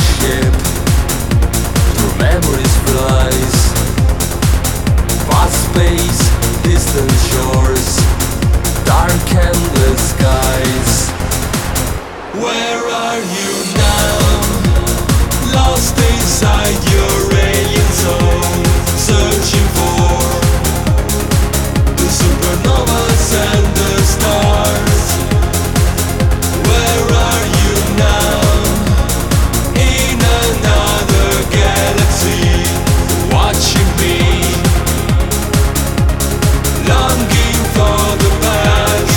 ship through memories flies, vast space, distant shores, dark endless skies. Where are you now? Lost inside your alien zone, searching for the supernovas and the stars. Where are you now? In another galaxy, watching me, longing for the past.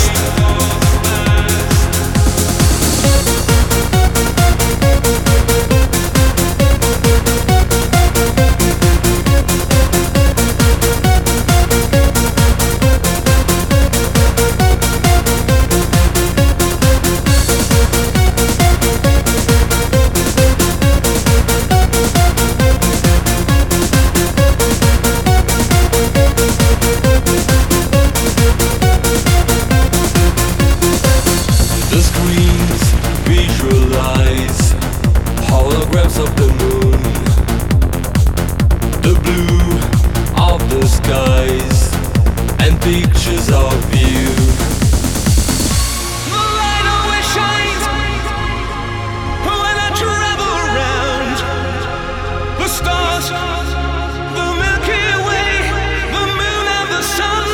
The screens visualize holograms of the moon, the blue of the skies, and pictures of you. The light always shines when I travel around. The stars, the Milky Way, the moon and the sun.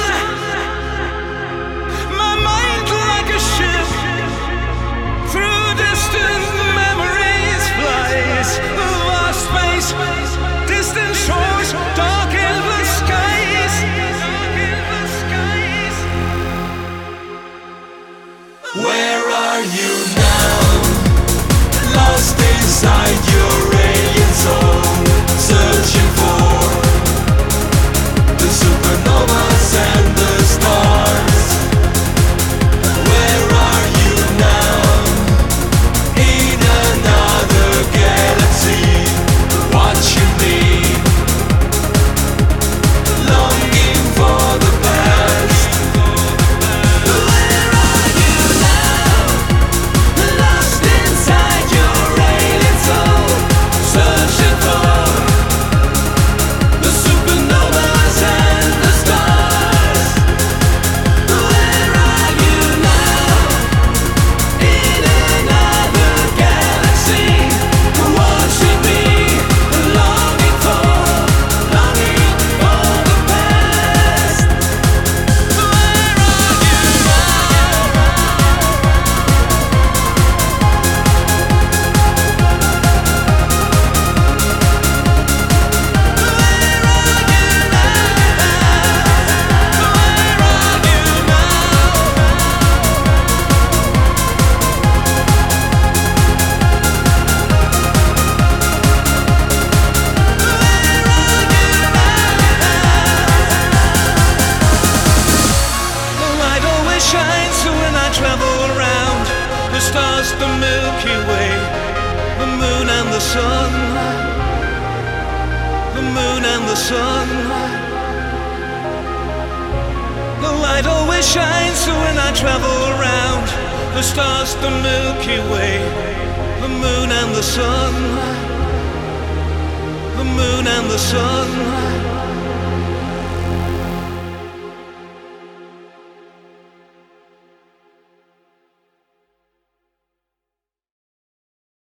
My mind like a ship through distant memories flies. Vast space, distant shores, dark endless skies. Where are you now? Lost inside your alien zone, searching for the supernovas and the stars. Where are you now? In another galaxy, watching me, longing for the past. Where are you now? Lost inside your alien soul, searching for the supernovas and the stars. Where are you now? In another galaxy, watching me, longing for the past. Where are you The light always shines when I travel around. The stars, the Milky Way, the moon and the sun. The moon and the sun. The light always shines when I travel around. The stars, the Milky Way, the moon and the sun. The moon and the sun.